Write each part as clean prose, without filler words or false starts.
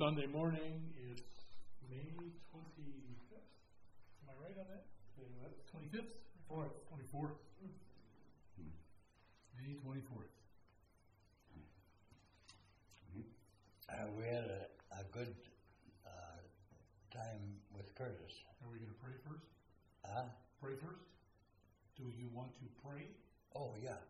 Sunday morning. It's May 25th. Am I right on that? 25th? 24th. May 24th. We had a good time with Curtis. Are we going to pray first? Pray first? Do you want to pray? Oh, yeah.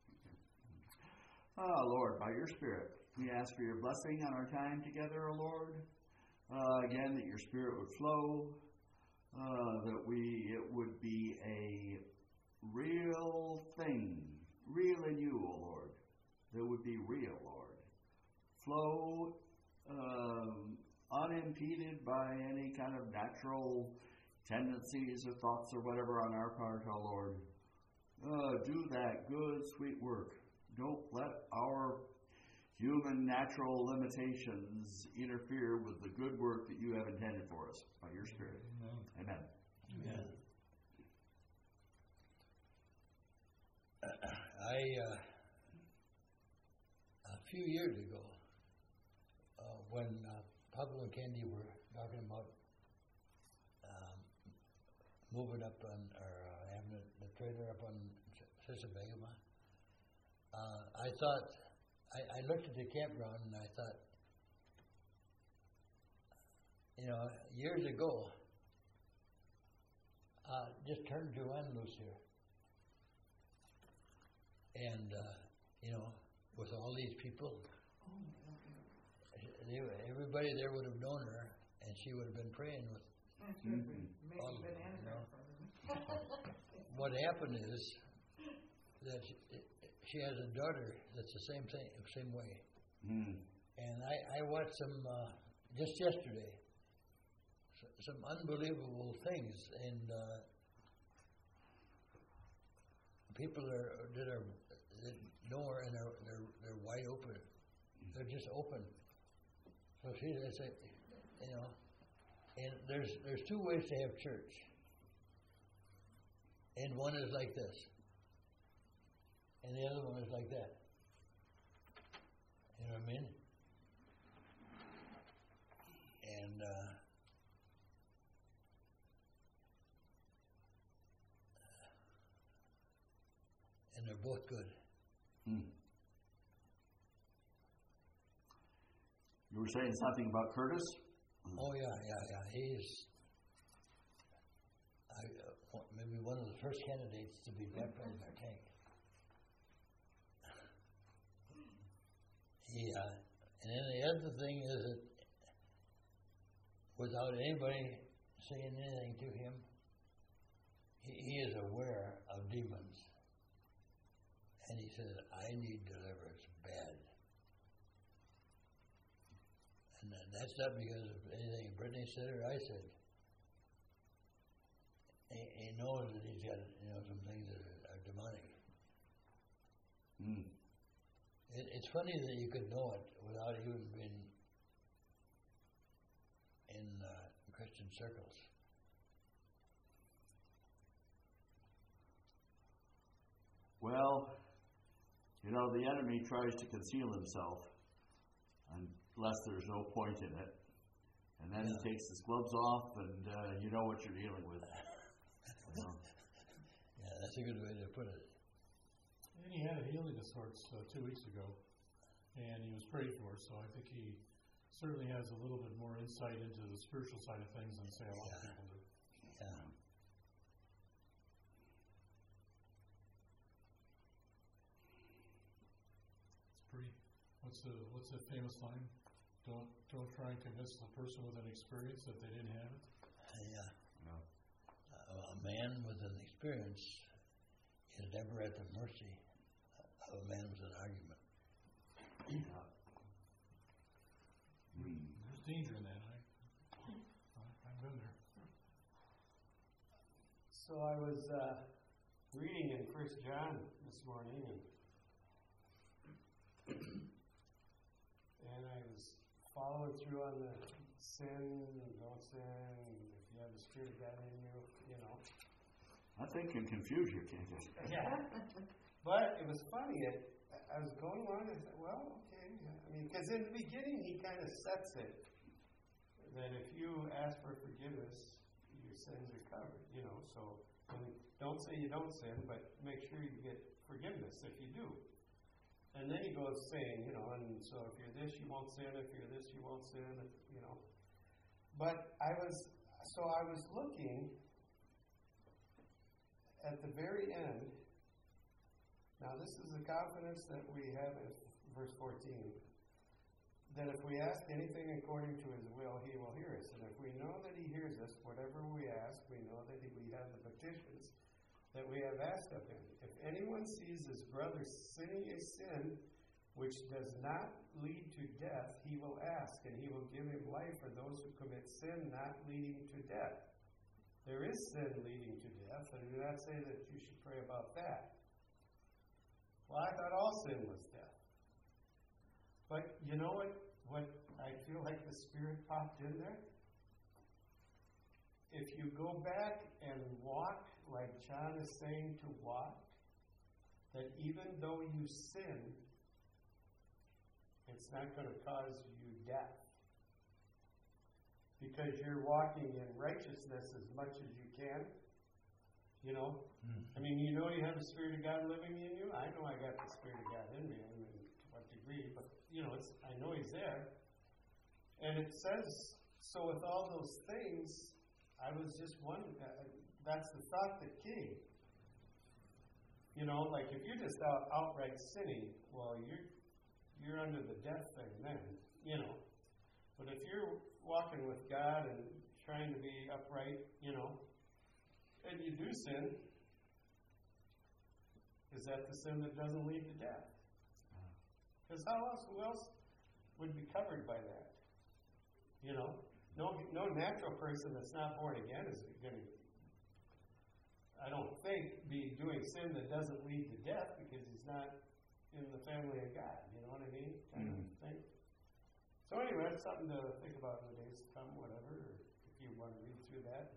Oh, Lord, by your Spirit, we ask for your blessing on our time together, O Lord. Again, that your Spirit would flow, that it would be a real thing, real in you, O Lord. That would be real, Lord. Flow unimpeded by any kind of natural tendencies or thoughts or whatever on our part, O Lord. Do that good, sweet work. Don't let our human natural limitations interfere with the good work that you have intended for us by your Spirit. Amen. Amen. A few years ago, when Pablo and Candy were talking about moving up on, or having the trailer up on Sisabegama, I thought, I looked at the campground and I thought, years ago, just turn Joanne loose here. And, with all these people, everybody there would have known her, and she would have been praying with all of them. What happened is that she has a daughter that's the same thing, same way. And I watched some just yesterday, some unbelievable things, and people that know her, and they're wide open. They're just open. So I say, and there's two ways to have church, and one is like this, and the other one is like that. You know what I mean? And they're both good. You were saying something about Curtis? Oh, yeah. He's maybe one of the first candidates to be baptized in our tank. And then the other thing is that without anybody saying anything to him, he is aware of demons. And he says, I need deliverance bad. And that's not because of anything Brittany said or I said. He knows that he's got some things that are demonic. It's funny that you could know it without even being in Christian circles. Well, the enemy tries to conceal himself unless there's no point in it. And then he takes his gloves off, and you know what you're dealing with. Yeah, that's a good way to put it. And he had a healing of sorts 2 weeks ago, and he was prayed for, so I think he certainly has a little bit more insight into the spiritual side of things than, say, a lot of people do. Yeah. What's the famous line? Don't try and convince the person with an experience that they didn't have it. Yeah. A man with an experience is never at the mercy of a man with an argument. There's danger in that. I've been there. So I was reading in 1 John this morning, and I was following through on the sin and don't sin, if you have the Spirit of God in you, That thing can confuse you, can't it? Yeah. But it was funny. I was going along and I said, well, okay. Because in the beginning he kind of sets it, that if you ask for forgiveness, your sins are covered, you know, so don't say you don't sin, but make sure you get forgiveness if you do. And then he goes saying, you know, and so if you're this, you won't sin. If you're this, you won't sin, you know. But I was looking at the very end. Now, this is the confidence that we have in verse 14, that if we ask anything according to his will, he will hear us. And if we know that he hears us, whatever we ask, we know that we have the petitions that we have asked of him. If anyone sees his brother sinning a sin which does not lead to death, he will ask, and he will give him life for those who commit sin not leading to death. There is sin leading to death, and I do not say that you should pray about that. Well, I thought all sin was death. But you know what I feel like the Spirit popped in there? If you go back and walk like John is saying to walk, that even though you sin, it's not going to cause you death. Because you're walking in righteousness as much as you can. You know? I mean, you know you have the Spirit of God living in you. I know I got the Spirit of God in me. I don't know to what degree, but, you know, I know He's there. And it says, so with all those things, I was just wondering, that's the thought that came. You know, like if you're just outright sinning, well, you're under the death thing then, you know. But if you're walking with God and trying to be upright, you know, and you do sin, is that the sin that doesn't lead to death? Because who else would be covered by that? You know, no natural person that's not born again is going to, I don't think, be doing sin that doesn't lead to death because he's not in the family of God. You know what I mean? Kind of thing. So anyway, it's something to think about in the days to come, whatever, or if you want to read through that.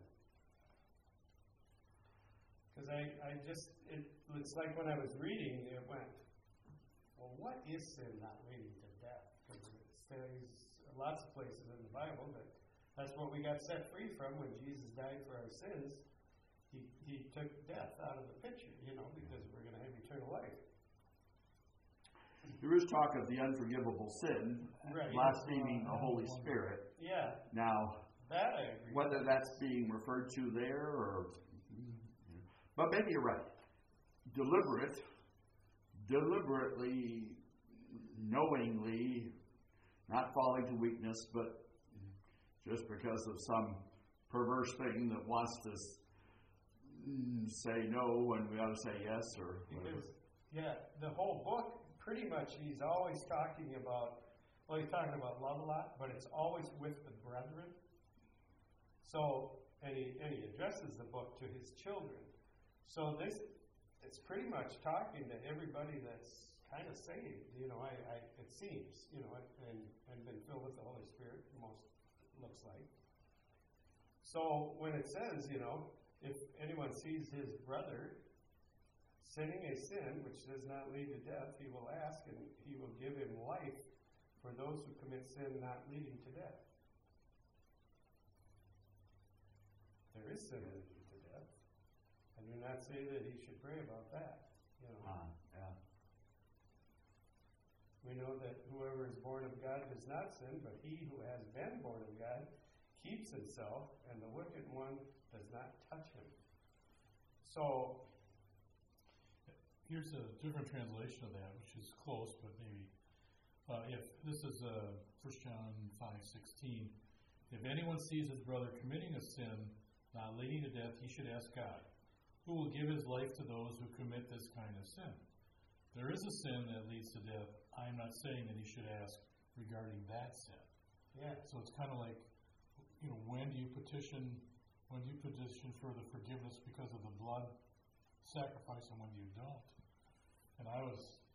Because it's like when I was reading, it went, well, what is sin not leading to death? Because it says lots of places in the Bible that that's what we got set free from when Jesus died for our sins. He took death out of the picture, you know, because we're going to have eternal life. There is talk of the unforgivable sin, right, blaspheming the Holy Spirit. Yeah. Now, that I agree whether with. that's being referred to there or... But maybe you're right. Deliberately, knowingly, not falling to weakness, but just because of some perverse thing that wants to say no when we ought to say yes or whatever. Because, yeah, the whole book, pretty much, he's always talking about, well, he's talking about love a lot, but it's always with the brethren. So, and he addresses the book to his children. So it's pretty much talking to everybody that's kind of saved, you know, it seems, you know, and been filled with the Holy Spirit, most looks like. So when it says, you know, if anyone sees his brother sinning a sin which does not lead to death, he will ask and he will give him life for those who commit sin not leading to death. There is sin leading to death. I do not say that he should pray about that. You know. Yeah. We know that whoever is born of God does not sin, but he who has been born of God keeps himself, and the wicked one does not touch him. So, here's a different translation of that, which is close, but maybe if this is 1 John 5:16, if anyone sees his brother committing a sin not leading to death, he should ask God, who will give his life to those who commit this kind of sin. There is a sin that leads to death. I am not saying that he should ask regarding that sin. yeah. So it's kind of like, you know, when do you petition for the forgiveness because of the blood sacrifice, and when you don't? And when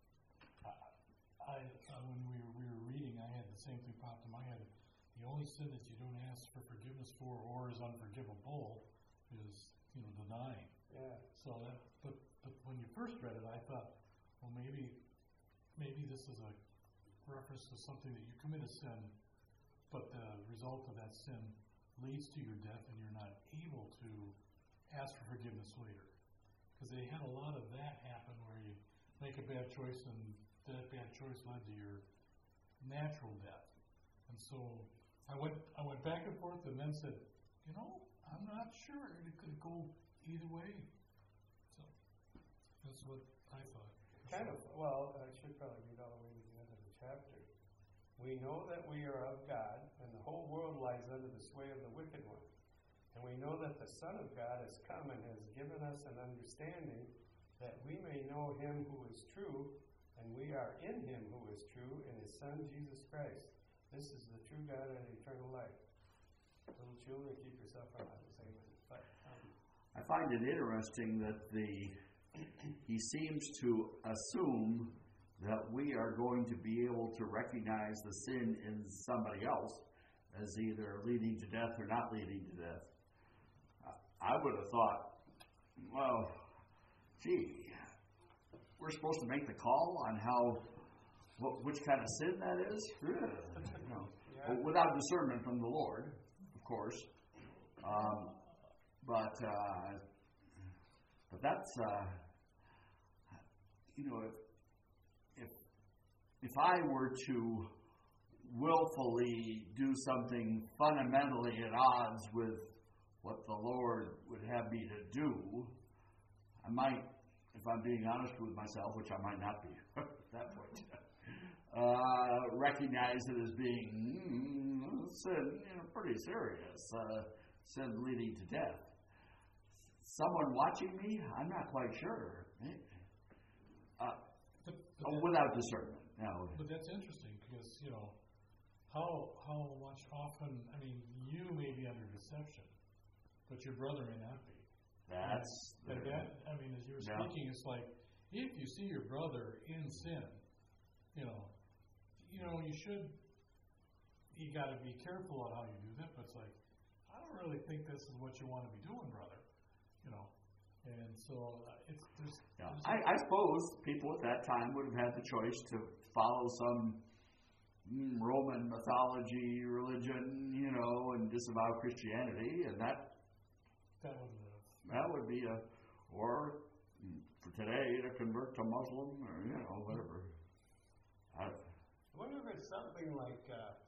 we were reading, I had the same thing popped in my head. The only sin that you don't ask for forgiveness for or is unforgivable is, you know, denying. Yeah. So that, but when you first read it, I thought, well, maybe this is a reference to something that you commit a sin but the result of that sin leads to your death, and you're not able to ask for forgiveness later. Because they had a lot of that happen where you make a bad choice, and that bad choice led to your natural death. And so I went back and forth, and then said, I'm not sure. It could go either way. So that's what I thought. I should probably read all the way to the end of the chapter. We know that we are of God, and the whole world lies under the sway of the wicked one. And we know that the Son of God has come and has given us an understanding that we may know him who is true, and we are in him who is true, in his Son, Jesus Christ. This is the true God and eternal life. Little children, keep yourself from that. I find it interesting that he seems to assume that we are going to be able to recognize the sin in somebody else as either leading to death or not leading to death. I would have thought, well, gee, we're supposed to make the call on which kind of sin that is? Without discernment from the Lord, of course. But that's, if I were to willfully do something fundamentally at odds with what the Lord would have me to do, I might, if I'm being honest with myself, which I might not be at that point, recognize it as being sin, pretty serious, sin leading to death. Someone watching me, I'm not quite sure. Without discernment. No. But that's interesting because, how much often, you may be under deception, but your brother may not be. As you were speaking, it's like, if you see your brother in sin, you got to be careful on how you do that, but it's like, I don't really think this is what you want to be doing, brother. And so I suppose people at that time would have had the choice to follow some Roman mythology religion, and disavow Christianity, and that would be or for today to convert to Muslim or whatever. I wonder if it's something like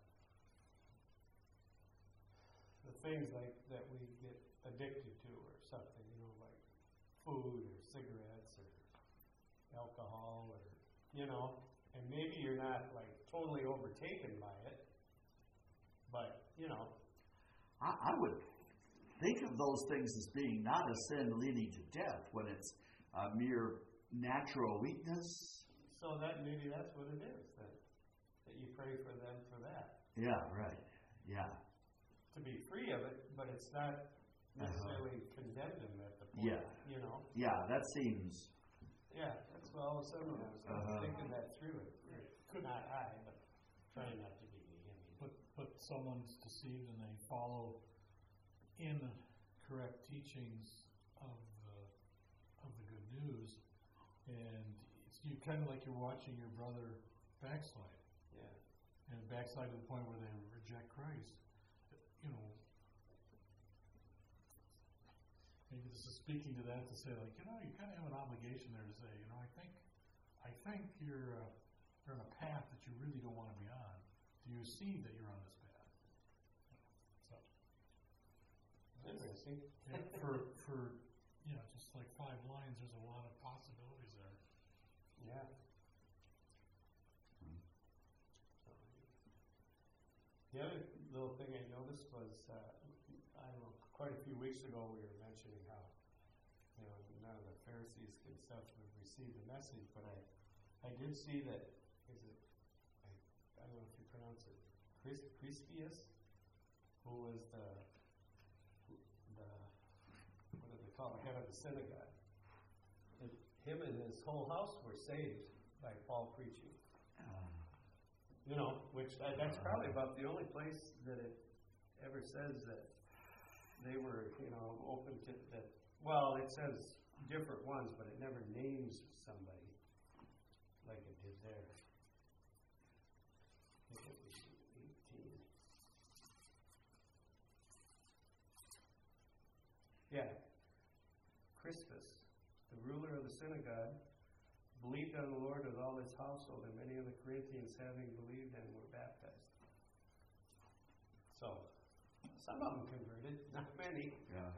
the things like that we get addicted to or something, like food or cigarettes or alcohol or, and maybe you're not like totally overtaken by it, but, I would think of those things as being not a sin leading to death when it's a mere natural weakness. So maybe that's what it is, that you pray for them for that. Yeah, right. Yeah. To be free of it, but it's not necessarily condemn them at the point. Yeah, that seems. Yeah, that's what all of a sudden I was thinking that through. Not I, but trying not to be me. But someone's deceived and they follow in the correct teachings of the good news, and you kind of like you're watching your brother backslide. Yeah. And backslide to the point where they reject Christ. Maybe this is speaking to that to say, like, you kind of have an obligation there to say, I think you're on a path that you really don't want to be on. Do you see that you're on this path? So, interesting. For just like 5 lines, there's a lot of possibilities there. Yeah. The other little thing I noticed was, quite a few weeks ago we were mentioning how, none of the Pharisees and stuff would receive the message, but I did see that, I don't know if you pronounce it, Crispius, who was the what do they call it, head of the synagogue. Him and his whole house were saved by Paul preaching. Which that's probably about the only place that it ever says that they were, open to that. Well, it says different ones, but it never names somebody like it did there. I think it was 18. Crispus, the ruler of the synagogue, believed on the Lord with all his household, and many of the Corinthians having believed and were baptized. So, some of them converted, not many. Yeah.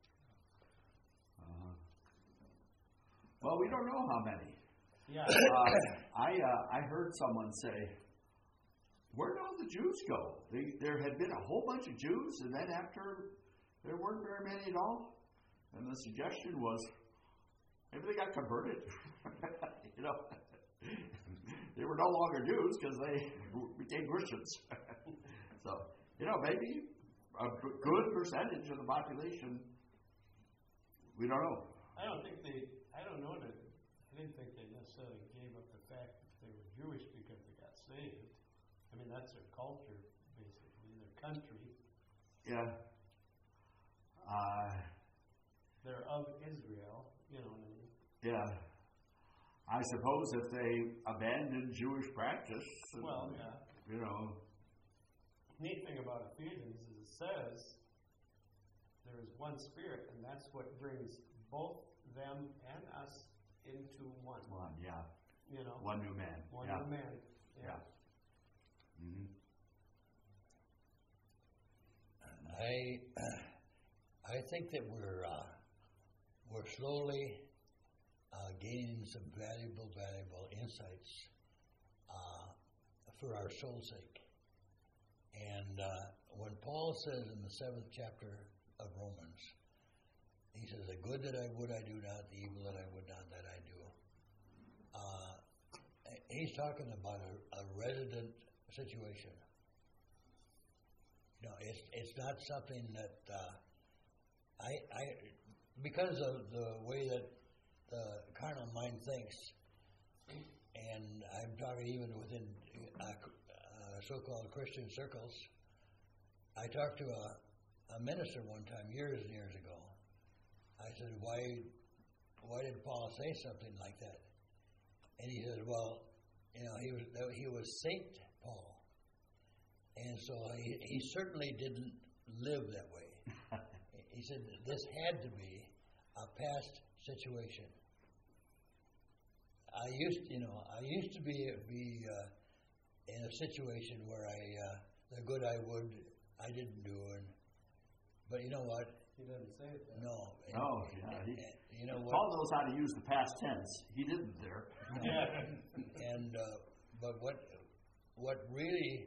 Well, we don't know how many. Yeah. I heard someone say, where did all the Jews go? There had been a whole bunch of Jews, and then after, there weren't very many at all. And the suggestion was, maybe they got converted. You know, they were no longer Jews because they became Christians. So, you know, maybe a good percentage of the population, we don't know. I didn't think they necessarily gave up the fact that they were Jewish because they got saved. I mean, that's their culture, basically, their country. Yeah. They're of Israel, you know what I mean? Yeah. I suppose if they abandoned Jewish practice, Well, yeah. you know. Neat thing about Ephesians is it says there is one Spirit, and that's what brings both them and us into one. One, yeah. You know? One new man. One yeah. new man. Yeah. Mm-hmm. I think that we're slowly gaining some valuable insights for our soul's sake. And when Paul says in the 7th chapter of Romans, he says, "The good that I would I do not, the evil that I would not that I do." He's talking about a resident situation. You know, it's not something that because of the way that the carnal mind thinks, and I'm talking even within so-called Christian circles. I talked to a minister one time, years and years ago. I said, why did Paul say something like that? And he said, well, you know, he was Saint Paul. And so he certainly didn't live that way. He said this had to be a past situation. I used to be in a situation where the good I didn't do, but you know what? He doesn't say it. No. Oh, yeah. You know what? Paul knows how to use the past tense. He didn't there. Yeah. And but what really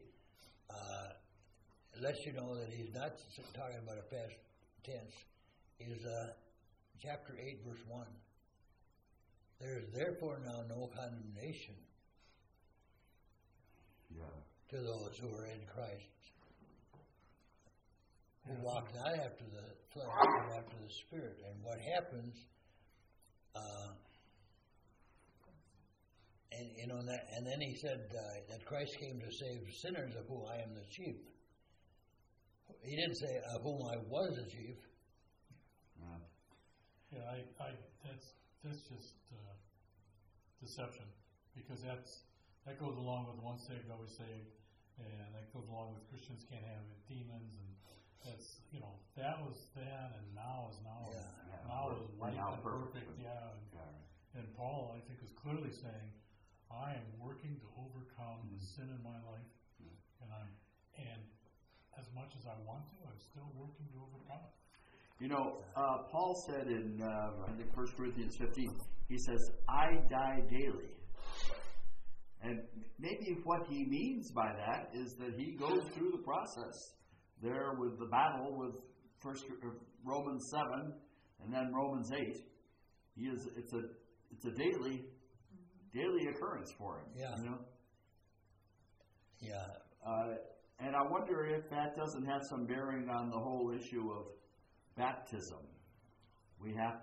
lets you know that he's not talking about a past tense is chapter 8, verse 1. There is therefore now no condemnation to those who are in Christ, who walk not after the flesh, but after the Spirit. And what happens, and then he said that Christ came to save sinners, of whom I am the chief. He didn't say of whom I was the chief. Yeah, that's just deception, because that goes along with once saved, always saved, and that goes along with Christians can't have demons, and that's, you know, that was then and now is now. Yeah. Now is right now and perfect. Yeah. And Paul, I think, is clearly saying, I am working to overcome the sin in my life, and as much as I want to, I'm still working to overcome it. You know, Paul said in, I think 1 Corinthians 15, he says, I die daily. And maybe what he means by that is that he goes through the process there with the battle with Romans 7 and then Romans 8. It's a daily occurrence for him. Yeah. You know? Yeah. And I wonder if that doesn't have some bearing on the whole issue of baptism. We have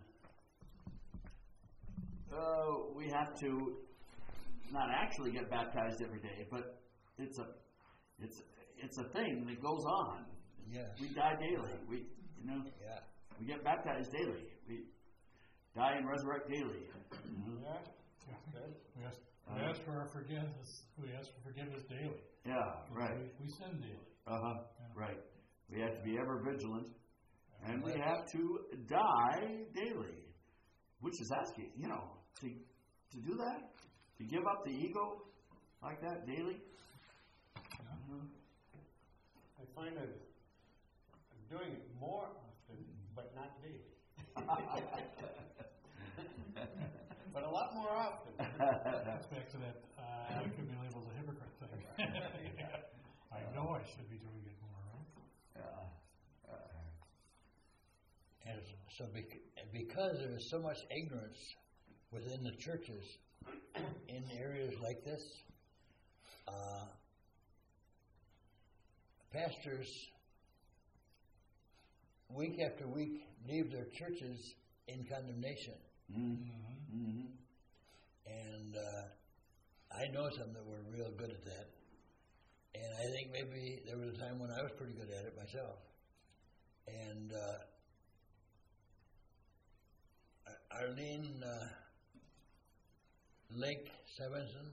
to not actually get baptized every day, but it's a thing that goes on. Yes. We die daily. We get baptized daily. We die and resurrect daily. Mm-hmm. We ask for our forgiveness. We ask for forgiveness daily. Yeah, right. We sin daily. Right. We have to be ever vigilant. And we have to die daily, which is asking, to do that, to give up the ego like that daily. I find I'm doing it more often, but not daily. But a lot more often. That's back to that, I could be labeled a hypocrite thing. I know I should be doing it more, right? And so because there is so much ignorance within the churches in areas like this, pastors week after week leave their churches in condemnation. Mm-hmm. And I know some that were real good at that. And I think maybe there was a time when I was pretty good at it myself. And Arlene Lake Stevenson,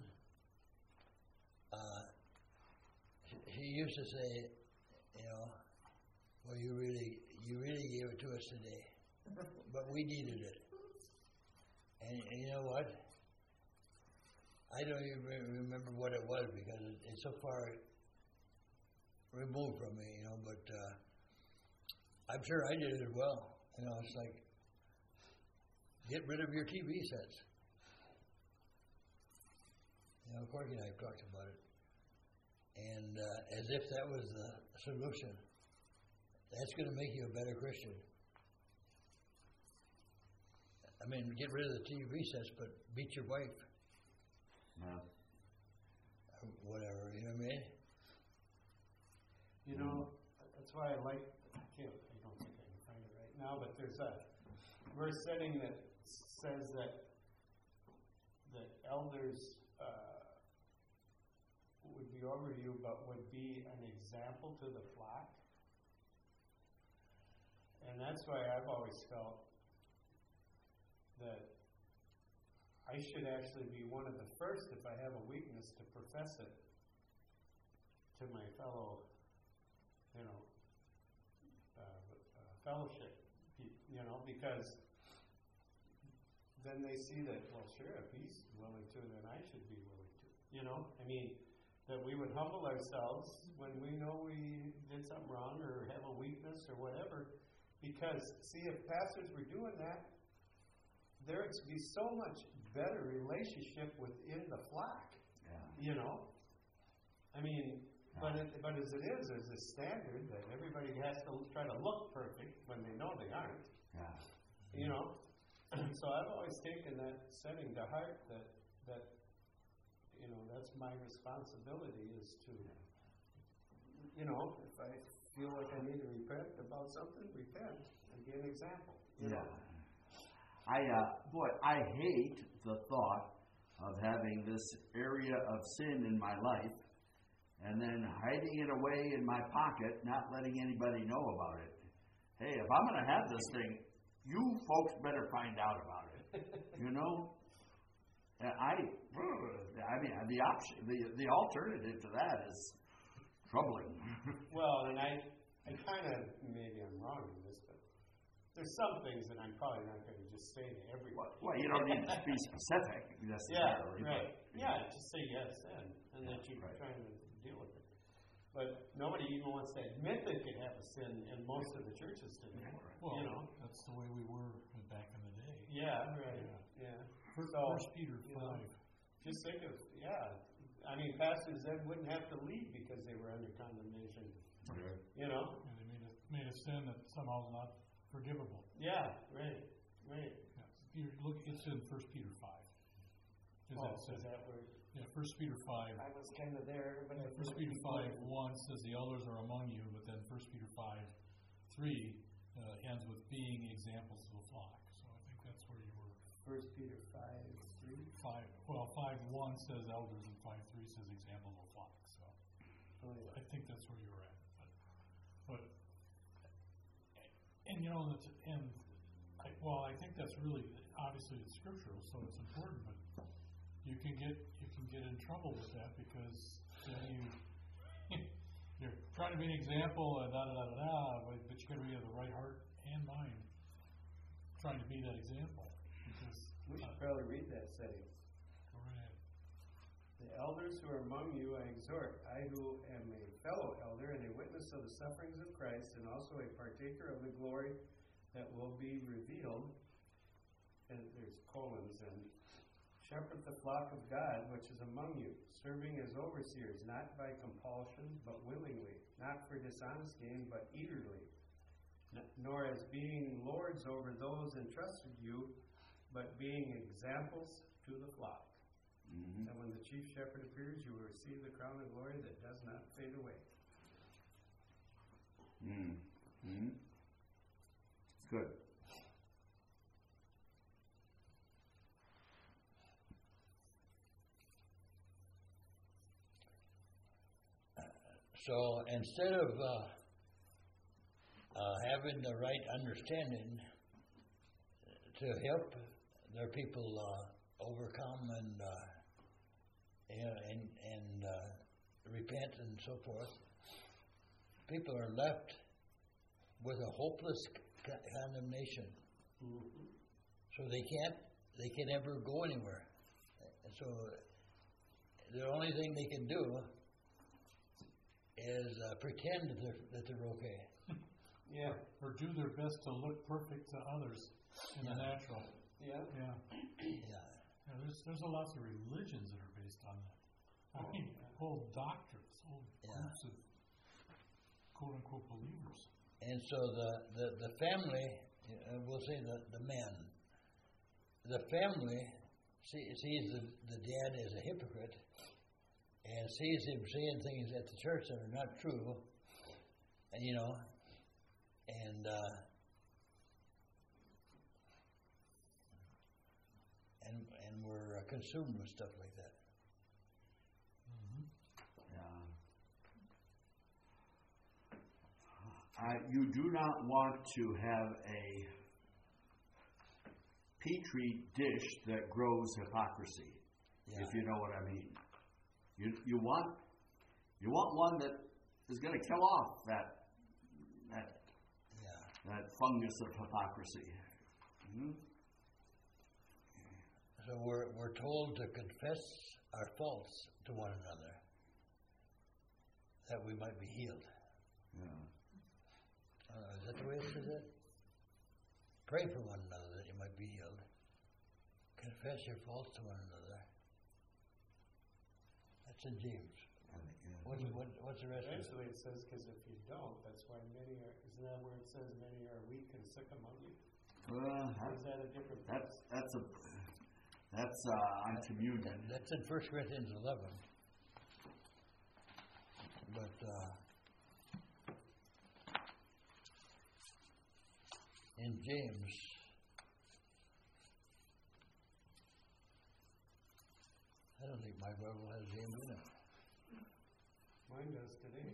she used to say, well, you really gave it to us today, but we needed it. And you know what? I don't even remember what it was because it's so far removed from me, but I'm sure I did it as well. It's like, get rid of your TV sets. Corky and I have talked about it. And as if that was the solution. That's going to make you a better Christian. I mean, get rid of the TV sets, but beat your wife. Yeah. Whatever, you know what I mean? That's why I like, I don't think I can find it right now, but there's a verse setting that says that elders would be over you, but would be an example to the flock. And that's why I've always felt that I should actually be one of the first, if I have a weakness, to profess it to my fellow, fellowship, because then they see that, well, sure, if he's willing to, then I should be willing to. That we would humble ourselves when we know we did something wrong or have a weakness or whatever. Because, see, if pastors were doing that, there would be so much better relationship within the flock. Yeah. But as it is, there's this standard that everybody has to try to look perfect when they know they aren't. Yeah. So I've always taken that setting to heart that that's my responsibility is to, if I feel like I need to repent about something, repent and be an example. Yeah. I hate the thought of having this area of sin in my life and then hiding it away in my pocket, not letting anybody know about it. Hey, if I'm going to have this thing, you folks better find out about it. The alternative to that is troubling. Well, and I kind of, maybe I'm wrong in this, but there's some things that I'm probably not going to just say to everyone. Well, you don't need to be specific necessarily. Yeah, right. Just say yes and that you're trying to deal with it. But nobody even wants to admit they could have a sin in most of the churches today. Well, that's the way we were back in the day. Yeah, right. Yeah. First Peter 5. Just think of, pastors then wouldn't have to leave because they were under condemnation. Right. And they made a sin that somehow is not forgivable. Yeah, right. Yeah. It's in 1 Peter 5. Is that where? Yeah, 1 Peter 5. I was kind of there. But 1 Peter 5:1 says the elders are among you, but then 1 Peter 5:3 ends with being examples of the flock. So I think that's where you were. 1 Peter 5:3? 5:1 says elders and 5:3 says examples of the flock. So I think that's where you were at. But I think that's really, obviously it's scriptural, so it's important, but you can get in trouble with that because you're trying to be an example, but you got to be of the right heart and mine, trying to be that example. Because, We should probably read that setting. go right ahead. The elders who are among you I exhort, I who am a fellow elder and a witness of the sufferings of Christ, and also a partaker of the glory that will be revealed. And there's colons, and shepherd the flock of God which is among you, serving as overseers, not by compulsion, but willingly, not for dishonest gain, but eagerly, nor as being lords over those entrusted you, but being examples to the flock. Mm-hmm. And when the chief shepherd appears, you will receive the crown of glory that does not fade away. Mm-hmm. Good. So instead of having the right understanding to help their people overcome and repent and so forth, people are left with a hopeless condemnation. Mm-hmm. So they can never go anywhere. And so the only thing they can do is pretend that they're okay. Yeah. Or do their best to look perfect to others in the natural. Yeah. Yeah. Yeah. Yeah, there's a lots of religions that are based on that. I mean, whole doctrines, whole groups of quote unquote believers. And so the family, we'll say the men, the family sees the dad as a hypocrite and sees him saying things at the church that are not true, and and we're consumed with stuff like that. Yeah. You do not want to have a petri dish that grows hypocrisy, if you know what I mean. You want one that is going to kill off that fungus of hypocrisy. Mm-hmm. So we're told to confess our faults to one another, that we might be healed. Yeah. Is that the way it says it? Pray for one another that you might be healed. Confess your faults to one another. That's in James. What's the rest of it? Actually, it says, because if you don't, that's why many are, isn't that where it says many are weak and sick among you? Is that a different place? That's on communion. That's in 1 Corinthians 11. But in James, I don't think my Bible has James in it. Mine does today.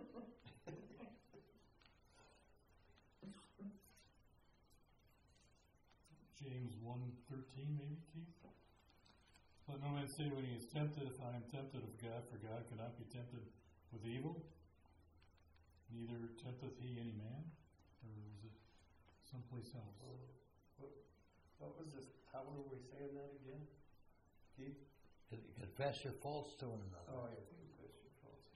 James 1:13, maybe, Keith? Let no man say when he is tempted, if I am tempted of God, for God cannot be tempted with evil. Neither tempteth he any man? Or is it someplace else? What was this? How were we saying that again? Keith? Confess your faults to one another. Oh, yeah. Confess your faults.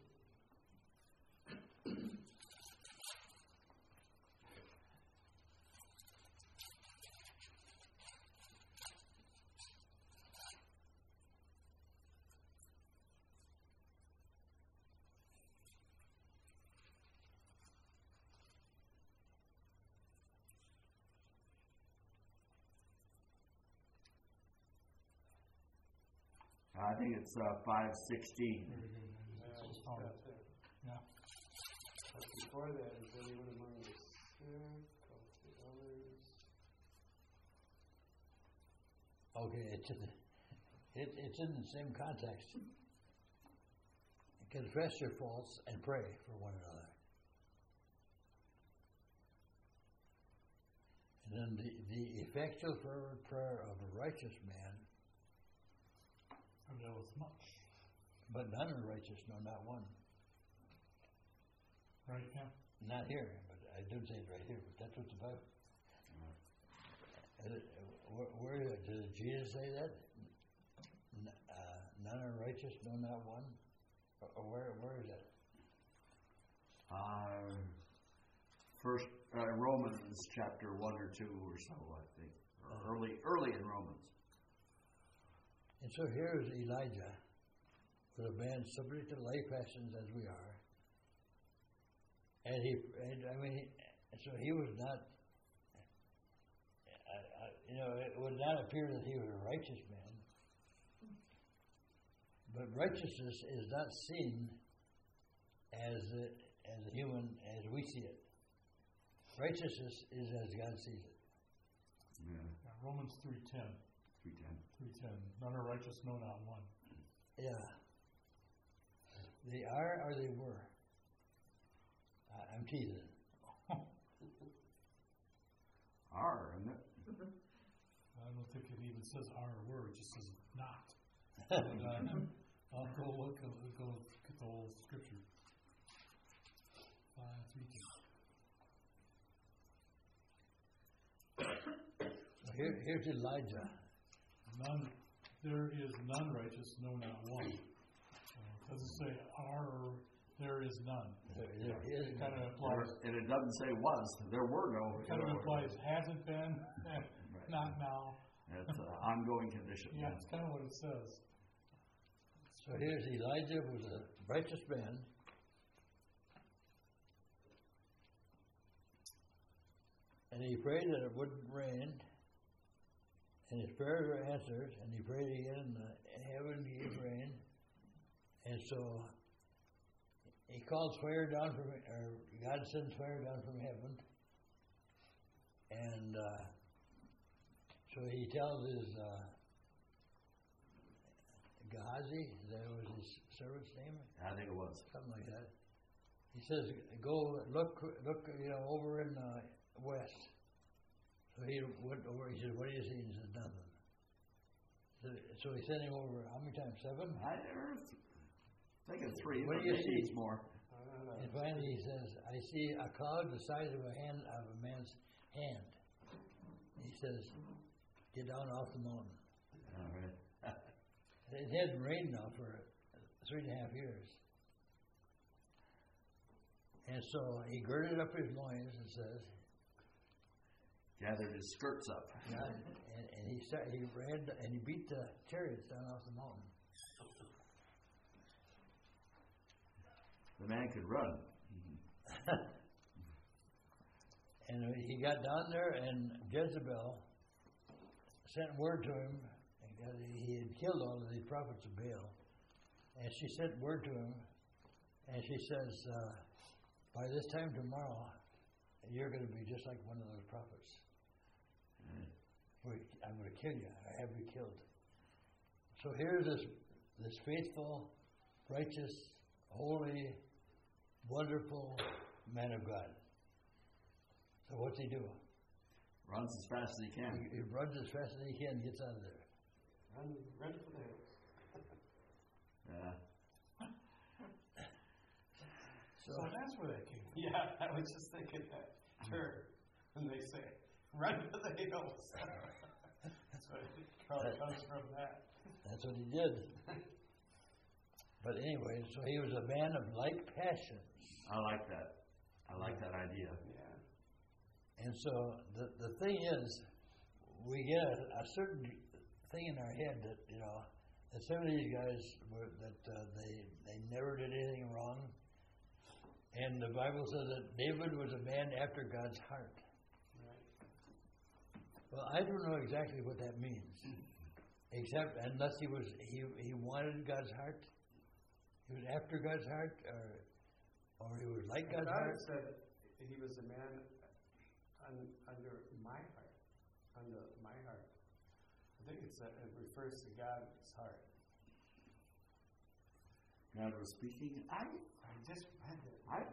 I think it's 5:16. Very good. Just Oh, got there. yeah. But before that, is anyone among you sick? Call the others. Okay, it's in the same context. Confess your faults and pray for one another. And then the effectual fervent prayer of a righteous man, Availeth much. but none are righteous, no, not one. Right, yeah. Not here, but I didn't say it right here, but that's what the Bible. Where did Jesus say that? None are righteous, no, not one. Or where is that? First Romans chapter 1 or 2 or so, I think, or early in Romans. And so here is Elijah, with a man subject to life passions as we are, and so he was not. It would not appear that he was a righteous man, but righteousness is not seen as a human as we see it. Righteousness is as God sees it. Yeah. Romans 3:10. 3:10. None are righteous, no, not one. Yeah. They are or they were. I'm teasing. Are, isn't it? I don't think it even says are or were, it just says not. And, I'll go look at the whole scripture. 3:10. Here's Elijah. There is none righteous, no, not one. It doesn't say are or there is none. It kind of implies. And it doesn't say was. There were no. It kind of implies hasn't been, not now. It's an ongoing condition. Yeah, it's kind of what it says. So here's Elijah, who was a righteous man. And he prayed that it wouldn't rain. And his prayers were answered. And he prayed again, and heaven gave rain. And so he calls fire down from, or God sends fire down from heaven. And so he tells his Gehazi, that was his servant's name? I think it was. Something like that. He says, go look, over in west. So he went over, he said, what do you see? He said, nothing. So he sent him over, how many times? 7? I think it's 3. What do you see? It's more. And finally he says, I see a cloud the size of a man's hand. He says, get down off the mountain. All right. It hadn't rained now for 3.5 years. And so he girded up his loins, it says. Gathered his skirts up. Yeah, and he ran and he beat the chariots down off the mountain. The man could run. And he got down there, and Jezebel sent word to him. He had killed all of the prophets of Baal. And she sent word to him, and she says, by this time tomorrow, you're going to be just like one of those prophets. I'm going to kill you. I have you killed. So here's this faithful, righteous, holy, wonderful man of God. So what's he do? Runs as fast as he can. He runs as fast as he can and gets out of there. Run for the hills. Yeah. So that's where that came from. Yeah, I was just thinking that term when they say, run for the hills. That's what it probably comes from that. That's what he did. But anyway, so he was a man of like passions. I like that. I like that idea. Yeah. And so the thing is, we get a certain thing in our head that, that some of these guys they never did anything wrong. And the Bible says that David was a man after God's heart. Right. Well, I don't know exactly what that means, except unless he wanted God's heart, he was after God's heart, or he was like God's heart. God said he was a man under my heart, I think it refers to God's heart. God was speaking. I just read it.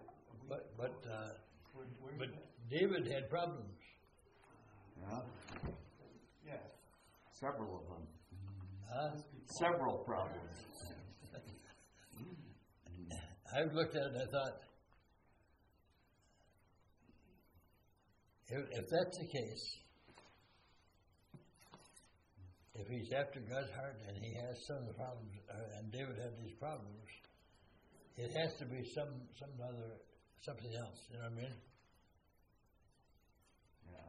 But David had problems. Yeah. Yeah. Several of them. Several problems. I've looked at it and I thought, if that's the case, if he's after God's heart and he has some of the problems, and David had these problems, it has to be something else. You know what I mean? Yeah.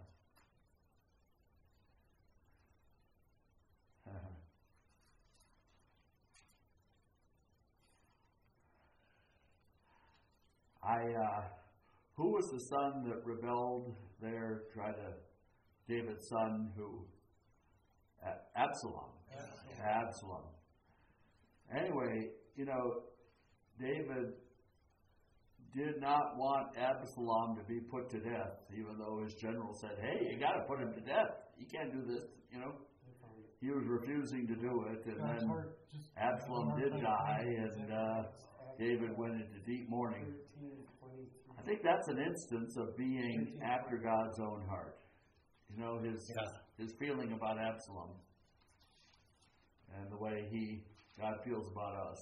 Who was the son that rebelled there? David's son, who? Absalom. Absalom. Anyway, David did not want Absalom to be put to death, even though his general said, "Hey, you got to put him to death. You can't do this." He was refusing to do it, and then Absalom did die, and David went into deep mourning. I think that's an instance of being after God's own heart. His feeling about Absalom and the way God feels about us.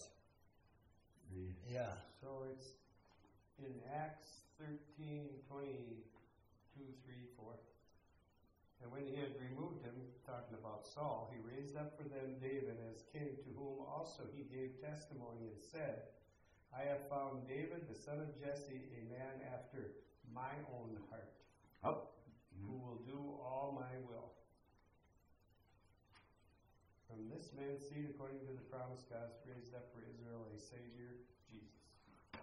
So it's in Acts 13:22-3-4. And when he had removed him, talking about Saul, he raised up for them David as king, to whom also he gave testimony and said, "I have found David, the son of Jesse, a man after my own heart, who will do all my will. From this man's seed, according to the promise God has raised up for Israel a Savior, Jesus."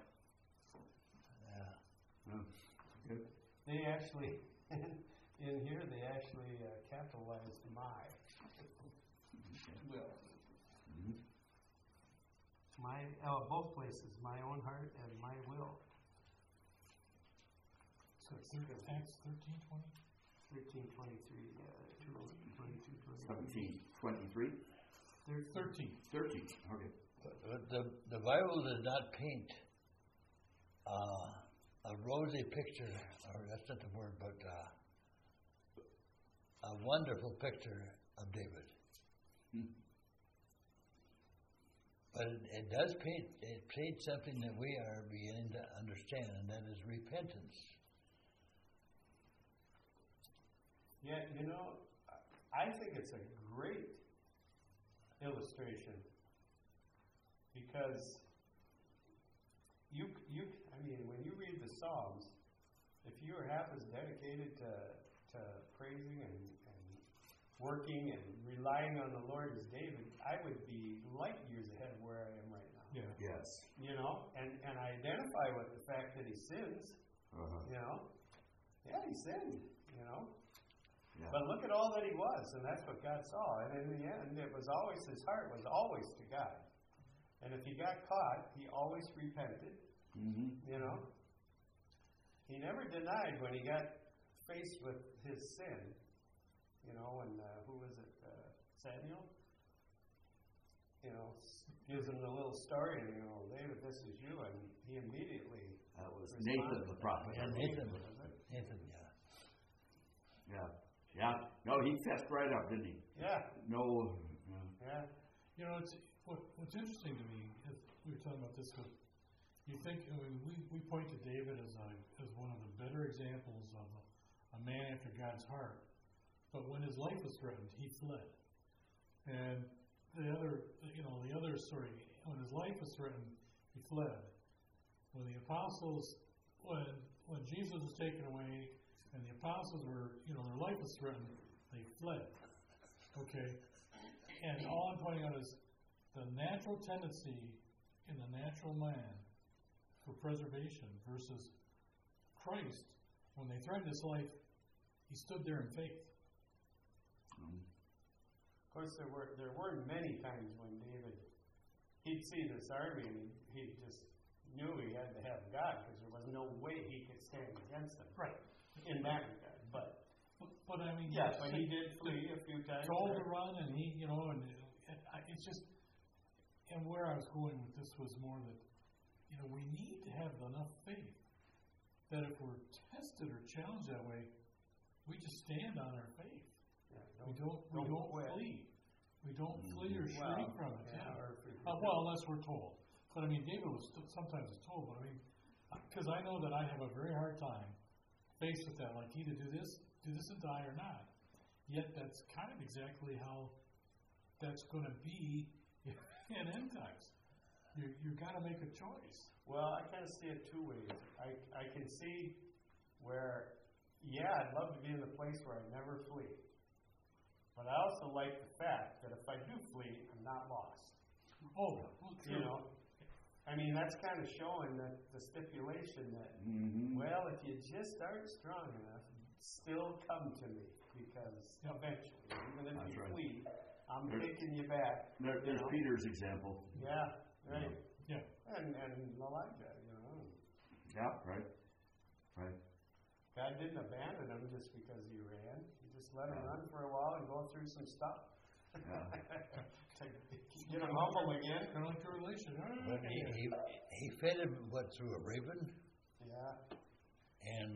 Good. They actually, in here, they actually capitalized my will. Both places, my own heart and my will. So it's Acts 13:20? 13:23, 22, 17:23? 13. 13. Okay. The Bible does not paint a rosy picture, or that's not the word, but a wonderful picture of David. But it does paint something that we are beginning to understand, and that is repentance. Yeah, I think it's a great illustration because when you read the Psalms, if you are half as dedicated to praising and working and relying on the Lord as David, I would be light years ahead of where I am right now. Yeah. Yes. And I identify with the fact that he sins. Yeah, he sinned. Yeah. But look at all that he was, and that's what God saw. And in the end, his heart was always to God. And if he got caught, he always repented. He never denied when he got faced with his sin. And who was it? Samuel? Gives him the little story, and David, this is you, and he immediately. That was Nathan the prophet. Yeah, Nathan, yeah. Yeah. No, he fessed right up, didn't he? Yeah. No. Yeah. What's interesting to me is we were talking about this. You think we point to David as one of the better examples of a man after God's heart, but when his life was threatened, he fled. And the other story, when his life was threatened, he fled. When the apostles, when Jesus was taken away, and the apostles were, their life was threatened, they fled. Okay? And all I'm pointing out is the natural tendency in the natural man for preservation versus Christ, when they threatened his life, he stood there in faith. Of course, there were many times when he'd see this army and he just knew he had to have God because there was no way he could stand against them. Right. In that regard, but I mean, yes, but he did flee a few times. Told to run, and it's just, and where I was going with this was more that, we need to have enough faith that if we're tested or challenged that way, we just stand on our faith. Yeah, we don't flee. We don't flee or shrink from it. Unless we're told. But David was sometimes told. But because I know that I have a very hard time faced with that, like either do this and die or not. Yet that's kind of exactly how that's going to be in end times. You got to make a choice. Well, I kind of see it two ways. I can see where, yeah, I'd love to be in the place where I never flee. But I also like the fact that if I do flee, I'm not lost. Oh, well, true. You know? I mean, that's kind of showing that the stipulation that, well, if you just aren't strong enough, still come to me. Because eventually, even if you flee, I'm taking you back. There's Peter's example. Yeah, right. Yeah. And Elijah, you know. Yeah, right. God didn't abandon him just because he ran. He just let him run for a while and go through some stuff. Yeah. Get him humble again. Kind of like a relation. But he fed him, through a raven? Yeah. And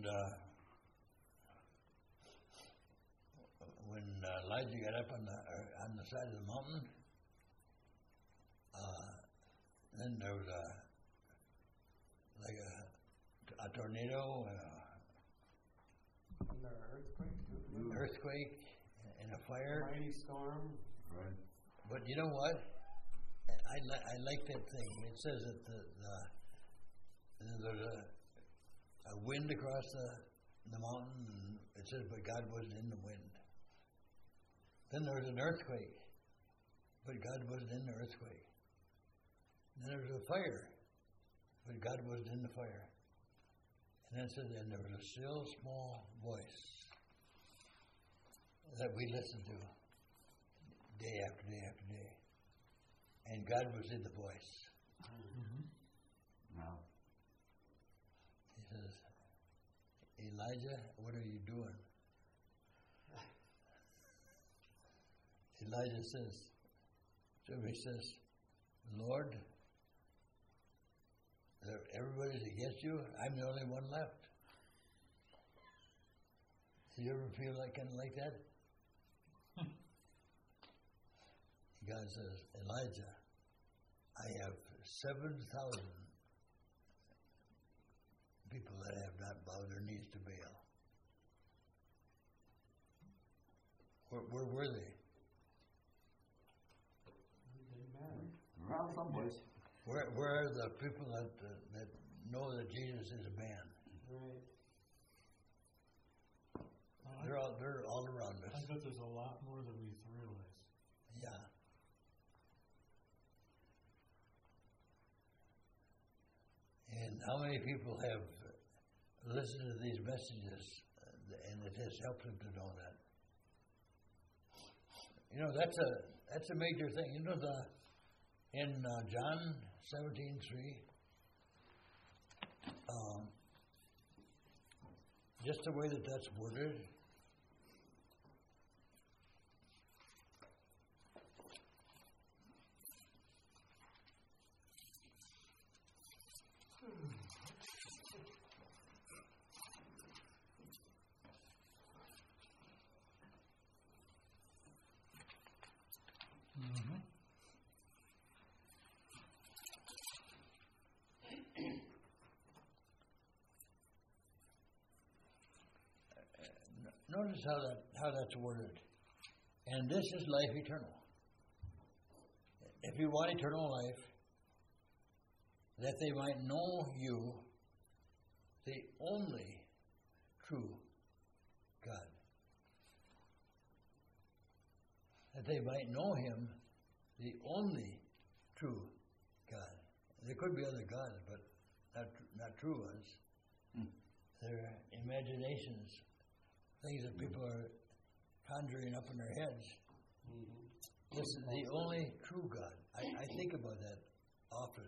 when Elijah got up on the side of the mountain, then there was a tornado, And the earthquake, and a fire. mighty storm. Right. But you know what? I like that thing. It says that there's a wind across the mountain, and it says, but God wasn't in the wind. Then there was an earthquake, but God wasn't in the earthquake. Then there was a fire, but God wasn't in the fire. And then it says, and there was a still small voice that we listened to day after day after day. And God was in the voice. Now. He says, Elijah, what are you doing? Elijah says, Lord, everybody's against you. I'm the only one left. Do you ever feel kind of like that? God says, Elijah, I have 7,000 people that have not bowed their knees to Baal. Where were they? Around someplace. Where are the people that know that Jesus is a man? Right. They're all around us. I bet there's a lot more than we realize. Yeah. And how many people have listened to these messages and it has helped them to know that? You know, that's a major thing. You know, in John 17:3, just the way that's worded. Notice how that's worded. And this is life eternal. If you want eternal life, that they might know you, the only true God. That they might know Him, the only true God. There could be other gods, but not true ones. They're imaginations, things that people are conjuring up in their heads. This is the only true God. I think about that often.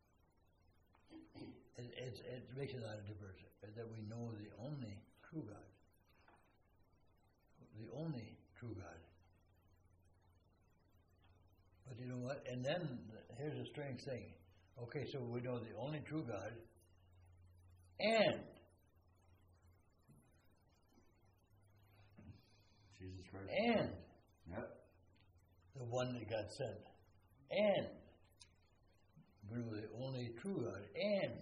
It makes a lot of difference that we know the only true God. The only true God. But you know what? And then here's a strange thing. Okay, so we know the only true God, and Jesus Christ. And Yep. the one that God sent. And we know the only true God. And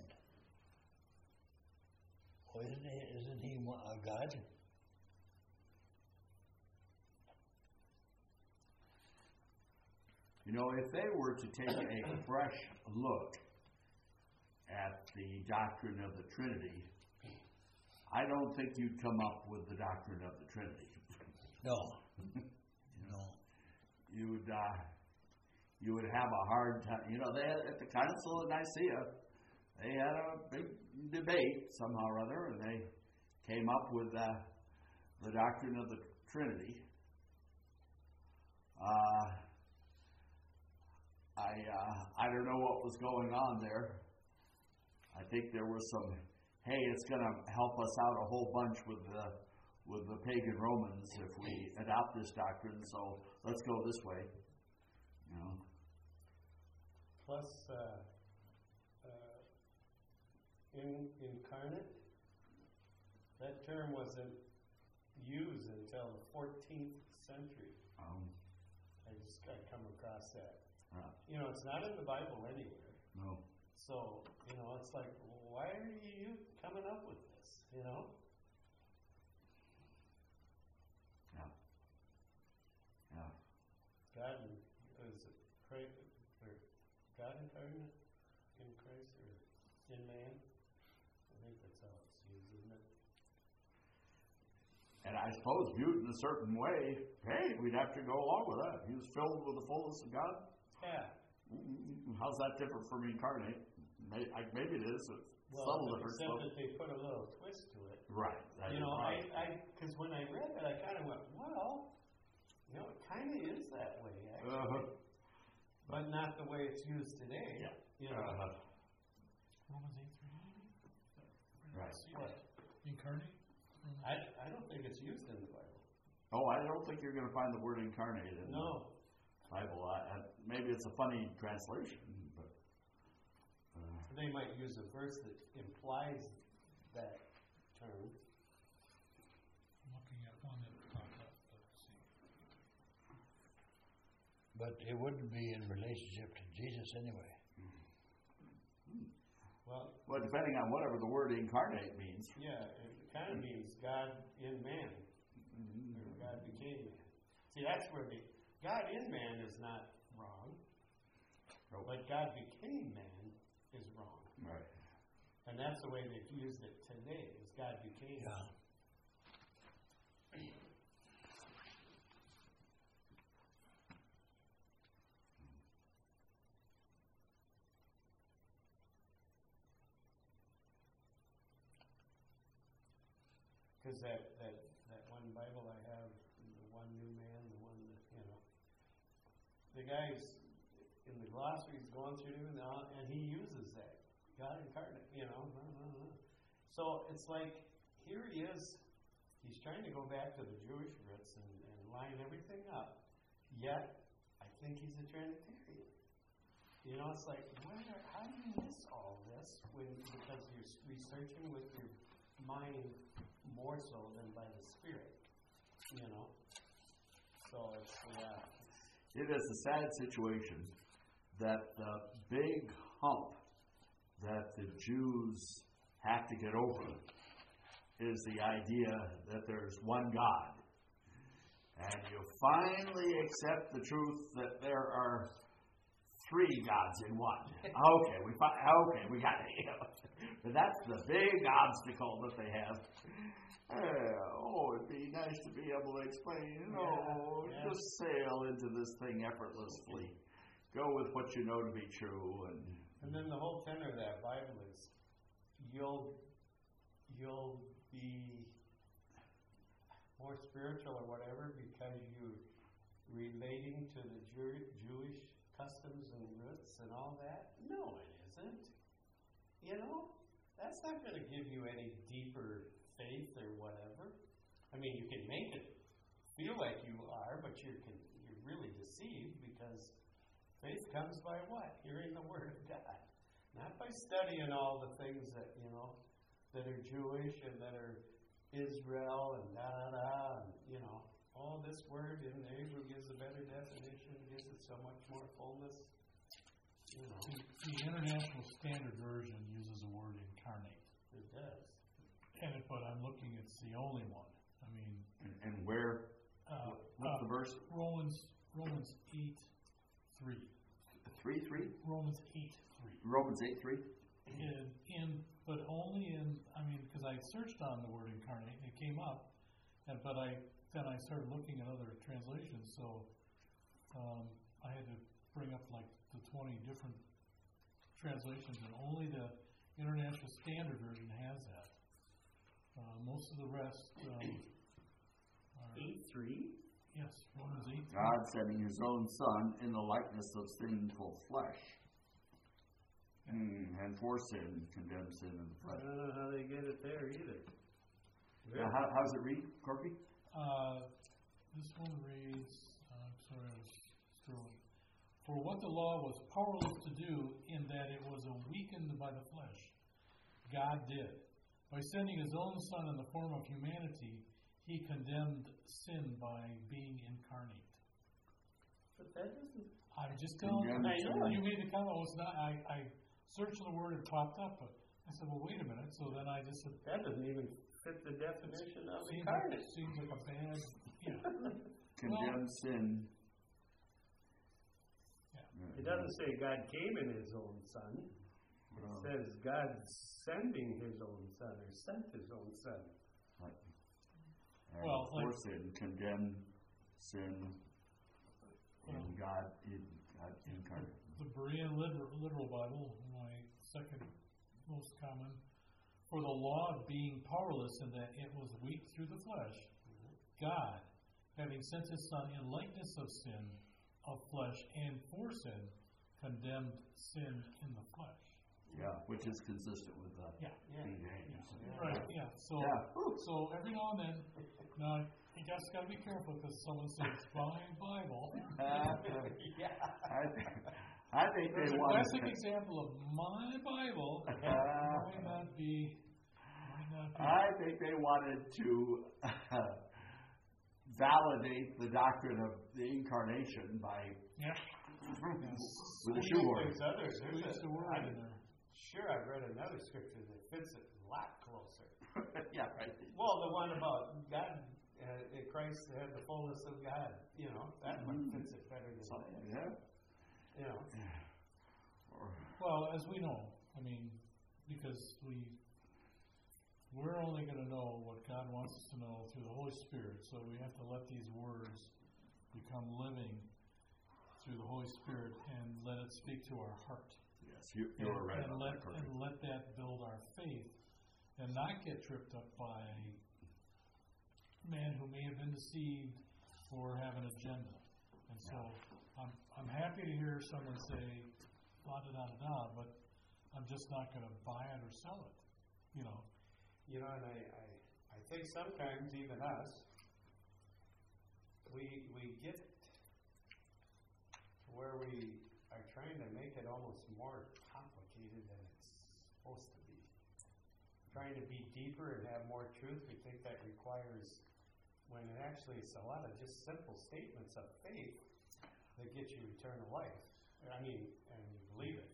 isn't he a God? if they were to take a fresh look at the doctrine of the Trinity, I don't think you'd come up with the doctrine of the Trinity. No. No. You would have a hard time. They had, at the Council of Nicaea, they had a big debate somehow or other, and they came up with the doctrine of the Trinity. I don't know what was going on there. I think there was some, hey, it's going to help us out a whole bunch with the pagan Romans if we adopt this doctrine, so let's go this way. Plus, incarnate, that term wasn't used until the 14th century. I come across that. It's not in the Bible anywhere. No. So, it's like, why are you coming up with this, Yeah. Yeah. God incarnate in Christ or in man? I think that's how it's used, isn't it? And I suppose viewed in a certain way, hey, we'd have to go along with that. He was filled with the fullness of God. Yeah. How's that different from incarnate? Maybe it is. Well, except that they put a little twist to it. Right. Because when I read that, I kind of went, well, it kind of is that way, actually. But not the way it's used today. Yeah. Romans 8:3. Right. What? Incarnate? I don't think it's used in the Bible. Oh, I don't think you're going to find the word incarnate in the Bible. Maybe it's a funny translation, but they might use a verse that implies that term. I'm looking at one that popped up. Let's see. But it wouldn't be in relationship to Jesus anyway. Well, depending on whatever the word incarnate means. Yeah, it kind of means God in man. Or God became man. See, that's where God in man is not wrong. Nope. But God became man is wrong. Right. And that's the way they've used it today, is God became man. Because that one Bible I have, the one new man, the one that, the guy's in the glossary he's going through now, and he uses that. God incarnate, So it's like, here he is, he's trying to go back to the Jewish roots and line everything up, yet I think he's a Trinitarian. It's like, how do you miss all this because you're researching with your mind more so than by the Spirit, So it's, It is a sad situation that the big hump that the Jews have to get over is the idea that there's one God. And you finally accept the truth that there are three gods in one. Okay, we got it. But that's the big obstacle that they have. It'd be nice to be able to explain, just sail into this thing effortlessly. Go with what you know to be true. And then the whole tenor of that Bible is, you'll be more spiritual or whatever because you're relating to the Jewish customs and roots and all that. No, it isn't. That's not going to give you any deeper faith or whatever. I mean, you can make it feel like you are, but you're really deceived because faith comes by what? Hearing the Word of God. Not by studying all the things that, that are Jewish and that are Israel and da-da-da, and, all this word in there who gives a better definition, gives it so much more fullness. The International Standard Version uses the word incarnate. It does. But I'm looking, it's the only one. I mean... And where? What's the verse? Romans 3. 3:3? Romans 8:3. Romans 8:3? But only in, because I searched on the word incarnate and it came up, but then I started looking at other translations, so I had to bring up like the 20 different translations, and only the International Standard Version has that. Most of the rest are 8:3? Yes, Romans 8:3. God sending his own Son in the likeness of sinful flesh. And for sin, condemned sin in the I flesh. don't know how they get it there either. Now, how does it read, Corky? This one reads, I'm sorry, I was scrolling. For what the law was powerless to do in that it was weakened by the flesh, God did. By sending his own Son in the form of humanity, he condemned sin by being incarnate. But that doesn't... I just don't. Condemned sin. You made the comment. Well, it's not. I searched the word, it popped up, but I said, well, wait a minute. So then I just said, That doesn't even fit the definition of seems incarnate. like a bad. Yeah. Condemned sin. It doesn't say God came in his own Son. It says God sending his own Son, or sent his own Son. And Well, for like- sin, condemned sin in God incarnate. The Berean literal Bible, my second most common. For the law being powerless in that it was weak through the flesh, God, having sent his Son in likeness of sin, of flesh, and for sin, condemned sin in the flesh. Yeah, which is consistent with Yeah. King James. Right, yeah. So, so every now and then, now you guys got to be careful because someone says, my Bible. I think There's they a want classic example of my Bible might not be. I think they wanted to validate the doctrine of the incarnation by with a shoehorn. Squeeze the word in there. Sure, I've read another scripture that fits it a lot closer. Yeah, right. Well, the one about God, Christ had the fullness of God. That one fits it better than Yeah. Well, as we know, because we're only going to know what God wants us to know through the Holy Spirit, so we have to let these words become living through the Holy Spirit and let it speak to our heart. Yes, you're right. And let that build our faith and not get tripped up by men who may have been deceived or have an agenda. And so I'm happy to hear someone say, da-da-da-da-da, but I'm just not going to buy it or sell it, And I think sometimes even us, we get to where we are trying to make it almost more complicated than it's supposed to be. Trying to be deeper and have more truth, we think that requires, when it actually it's a lot of just simple statements of faith that get you eternal life. And you believe it.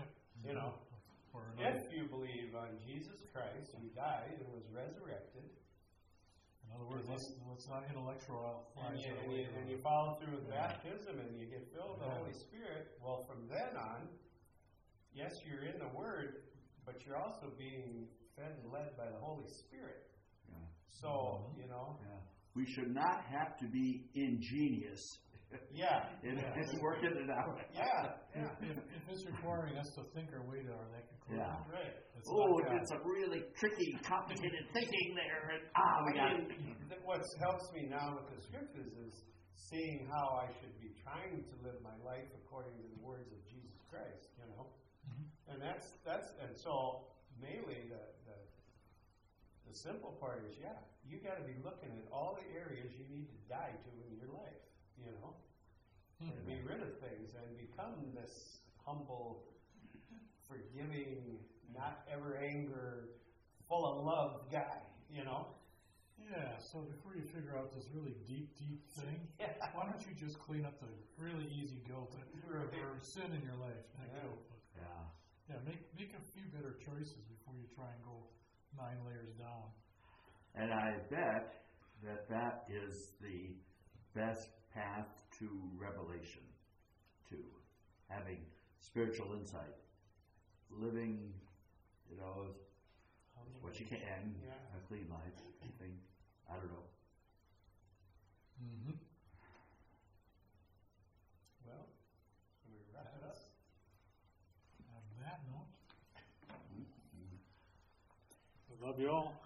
If you believe on Jesus Christ, who died and was resurrected. In other words, let's not intellectualize it. And you follow through with baptism and you get filled with the Holy Spirit. Well, from then on, yes, you're in the Word, but you're also being fed and led by the Holy Spirit. Yeah. So, Yeah. We should not have to be ingenious. It's working it out. If it's requiring us to think our way to that conclusion, Right. It's a really tricky, complicated thinking there. What helps me now with the scriptures is seeing how I should be trying to live my life according to the words of Jesus Christ. And and so mainly the simple part is you got to be looking at all the areas you need to die to in your life. And be rid of things and become this humble, forgiving, not ever anger, full of love guy, Yeah, so before you figure out this really deep thing, why don't you just clean up the really easy guilt or sin in your life? Make a few better choices before you try and go 9 layers down. And I bet that is the best path to revelation. to having spiritual insight, living, what you can, a clean life. I don't know. Mm-hmm. Well, should we wrap it up? On that note, I love you all.